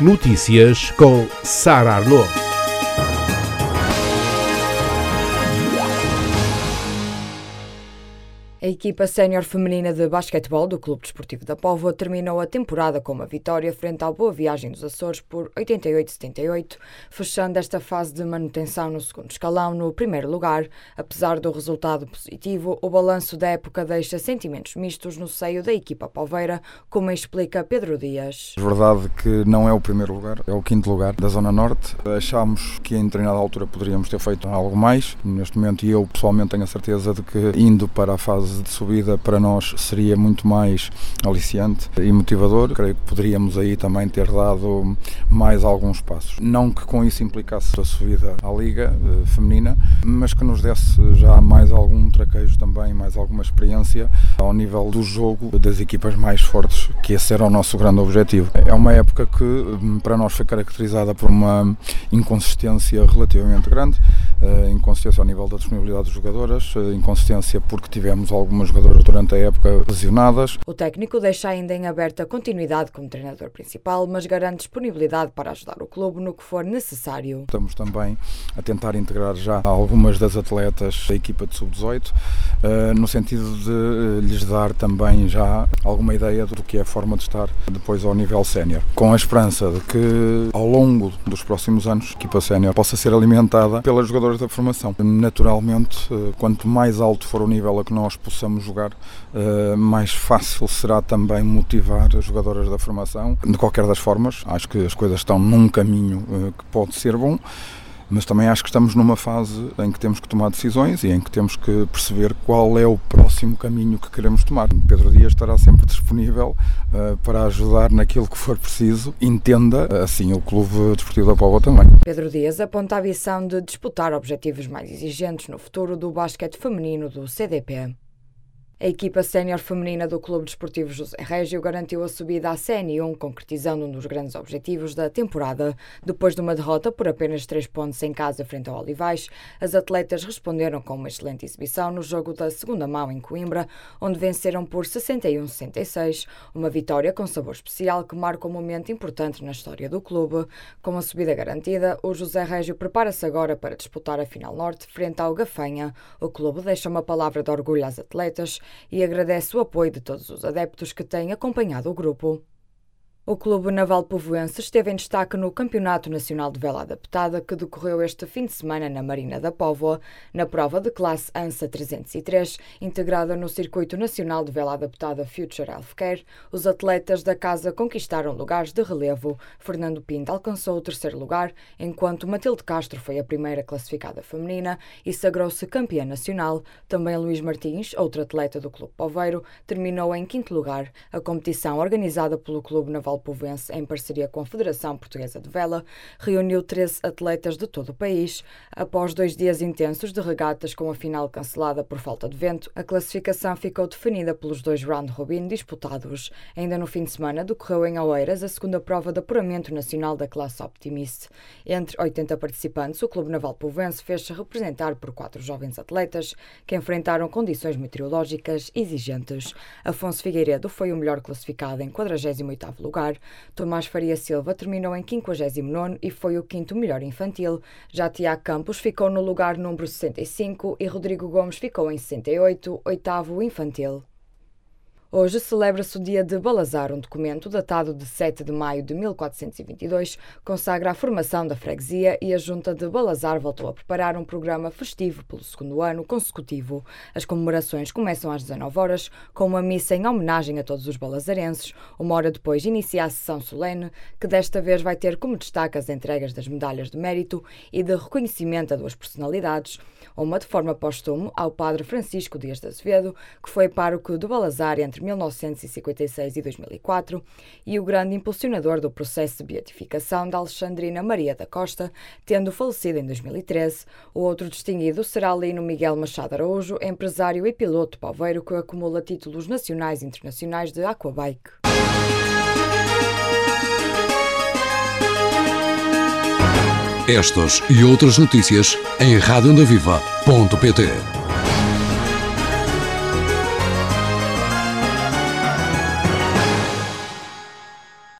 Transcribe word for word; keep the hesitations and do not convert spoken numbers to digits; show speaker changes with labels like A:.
A: Notícias com Sara Arnaud.
B: A equipa sénior feminina de basquetebol do Clube Desportivo da Póvoa terminou a temporada com uma vitória frente ao Boa Viagem dos Açores por oitenta e oito a setenta e oito, fechando esta fase de manutenção no segundo escalão no primeiro lugar. Apesar do resultado positivo, o balanço da época deixa sentimentos mistos no seio da equipa poveira, como explica Pedro Dias.
C: É verdade que não é o primeiro lugar, é o quinto lugar da Zona Norte. Achámos que em determinada altura poderíamos ter feito algo mais. Neste momento, e eu pessoalmente tenho a certeza de que indo para a fase de subida para nós seria muito mais aliciante e motivador. Creio que poderíamos aí também ter dado mais alguns passos. Não que com isso implicasse a subida à Liga eh, Feminina, mas que nos desse já mais algum traquejo também, mais alguma experiência ao nível do jogo das equipas mais fortes, que esse era o nosso grande objetivo. É uma época que para nós foi caracterizada por uma inconsistência relativamente grande, eh, inconsistência ao nível da disponibilidade de jogadoras, eh, inconsistência porque tivemos algumas jogadoras durante a época lesionadas.
B: O técnico deixa ainda em aberta continuidade como treinador principal, mas garante disponibilidade para ajudar o clube no que for necessário.
C: Estamos também a tentar integrar já algumas das atletas da equipa de sub dezoito, no sentido de lhes dar também já alguma ideia do que é a forma de estar depois ao nível sénior, com a esperança de que ao longo dos próximos anos a equipa sénior possa ser alimentada pelas jogadoras da formação. Naturalmente, quanto mais alto for o nível a que nós possamos jogar, mais fácil será também motivar as jogadoras da formação. De qualquer das formas, acho que as coisas estão num caminho que pode ser bom, mas também acho que estamos numa fase em que temos que tomar decisões e em que temos que perceber qual é o próximo caminho que queremos tomar. Pedro Dias estará sempre disponível uh, para ajudar naquilo que for preciso, entenda assim o Clube Desportivo da Póvoa também.
B: Pedro Dias aponta a visão de disputar objetivos mais exigentes no futuro do basquete feminino do C D P. A equipa sénior feminina do Clube Desportivo José Régio garantiu a subida à C N um, concretizando um dos grandes objetivos da temporada. Depois de uma derrota por apenas três pontos em casa frente ao Olivais, as atletas responderam com uma excelente exibição no jogo da segunda mão em Coimbra, onde venceram por sessenta e um a sessenta e seis, uma vitória com sabor especial que marca um momento importante na história do clube. Com a subida garantida, o José Régio prepara-se agora para disputar a Final Norte frente ao Gafanha. O clube deixa uma palavra de orgulho às atletas e agradece o apoio de todos os adeptos que têm acompanhado o grupo. O Clube Naval Povoense esteve em destaque no Campeonato Nacional de Vela Adaptada, que decorreu este fim de semana na Marina da Póvoa, na prova de classe ANSA trezentos e três, integrada no Circuito Nacional de Vela Adaptada Future Healthcare. Os atletas da casa conquistaram lugares de relevo. Fernando Pinto alcançou o terceiro lugar, enquanto Matilde Castro foi a primeira classificada feminina e sagrou-se campeã nacional. Também Luís Martins, outro atleta do Clube Poveiro, terminou em quinto lugar. A competição, organizada pelo Clube Naval Povoense, em parceria com a Federação Portuguesa de Vela, reuniu treze atletas de todo o país. Após dois dias intensos de regatas com a final cancelada por falta de vento, a classificação ficou definida pelos dois round-robin disputados. Ainda no fim de semana decorreu em Oeiras a segunda prova de apuramento nacional da classe Optimist. Entre oitenta participantes, o Clube Naval Povoense fez-se representar por quatro jovens atletas que enfrentaram condições meteorológicas exigentes. Afonso Figueiredo foi o melhor classificado em quadragésimo oitavo lugar. Tomás Faria Silva terminou em quinquagésimo nono e foi o quinto melhor infantil. Já Tiago Campos ficou no lugar número sessenta e cinco e Rodrigo Gomes ficou em sessenta e oito, oitavo infantil. Hoje celebra-se o Dia de Balazar, um documento datado de sete de maio de mil quatrocentos e vinte e dois, consagra a formação da freguesia e a Junta de Balazar voltou a preparar um programa festivo pelo segundo ano consecutivo. As comemorações começam às dezanove horas, com uma missa em homenagem a todos os balazarenses. Uma hora depois inicia a sessão solene, que desta vez vai ter como destaque as entregas das medalhas de mérito e de reconhecimento a duas personalidades. Uma de forma póstumo ao padre Francisco Dias de Azevedo, que foi pároco de Balazar entre mil novecentos e cinquenta e seis e dois mil e quatro, e o grande impulsionador do processo de beatificação da Alexandrina Maria da Costa, tendo falecido em dois mil e treze. O outro distinguido será Lino Miguel Machado Araújo, empresário e piloto poveiro que acumula títulos nacionais e internacionais de aquabike.
D: Estas e outras notícias em rádio onda viva ponto pt.